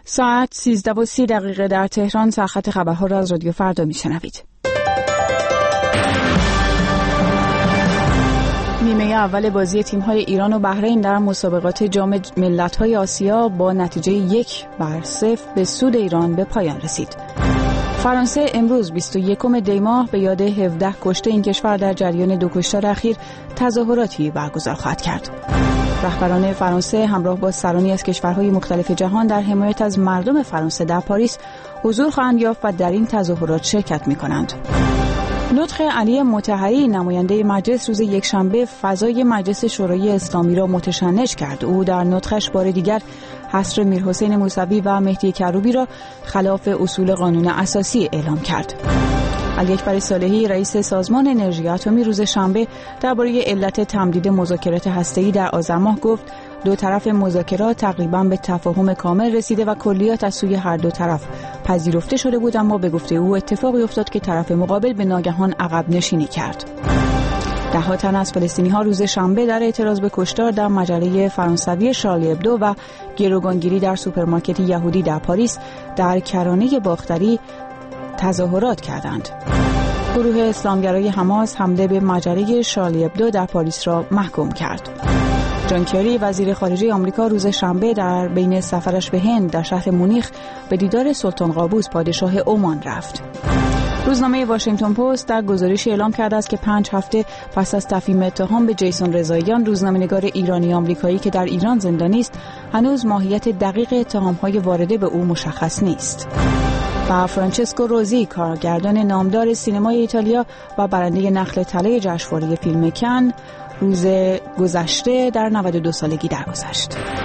ساعت 13:30 در تهران. سرخط خبرها را از رادیو فردا میشنوید. نیمه اول بازی تیم‌های ایران و بحرین در مسابقات جام ملت‌های آسیا با نتیجه 1-0 به سود ایران به پایان رسید. فرانسه امروز 21 دی ماه به یاد 17 کشته این کشور در جریان 2 کشتار اخیر تظاهراتی برگزار خواهد کرد. رهبران فرانسه همراه با سرانی از کشورهای مختلف جهان در حمایت از مردم فرانسه در پاریس حضور خواهند یافت و در این تظاهرات شرکت می‌کنند. نطق علی مطهری نماینده مجلس روز یکشنبه فضای مجلس شورای اسلامی را متشنج کرد. او در نطقش بار دیگر حصر میرحسین موسوی و مهدی کروبی را خلاف اصول قانون اساسی اعلام کرد. علی اکبر صالحی رئیس سازمان انرژی اتمی روز شنبه درباره علت تمدید مذاکرات هسته‌ای در آذر ماه گفت دو طرف مذاکرات تقریباً به تفاهم کامل رسیده و کلیات از سوی هر دو طرف پذیرفته شده بود، اما به گفته او اتفاقی افتاد که طرف مقابل به ناگهان عقب نشینی کرد. ده‌ها تن از فلسطینی‌ها روز شنبه در اعتراض به کشتار در مجله فرانسوی شارلی ابدو و گروگانگیری در سوپرمارکت یهودی در پاریس در کرانه باختری تظاهرات کردند. گروه اسلامگرای حماس حمله به مجله شارلی ابدو در پاریس را محکوم کرد. جان کری وزیر خارجه آمریکا روز شنبه در بین سفرش به هند در شهر مونیخ به دیدار سلطان قابوس پادشاه عمان رفت. روزنامه واشنگتن پست در گزارشی اعلام کرده است که 5 هفته پس از تفهیم اتهام به جیسون رضاییان، روزنامه‌نگار ایرانی آمریکایی که در ایران زندانی است، هنوز ماهیت دقیق اتهام‌های وارده به او مشخص نیست. و فرانچسکو روزی، کارگردان نامدار سینمای ایتالیا و برنده نخل طلای جشنواره فیلم کن، روز گذشته در 92 سالگی درگذشت.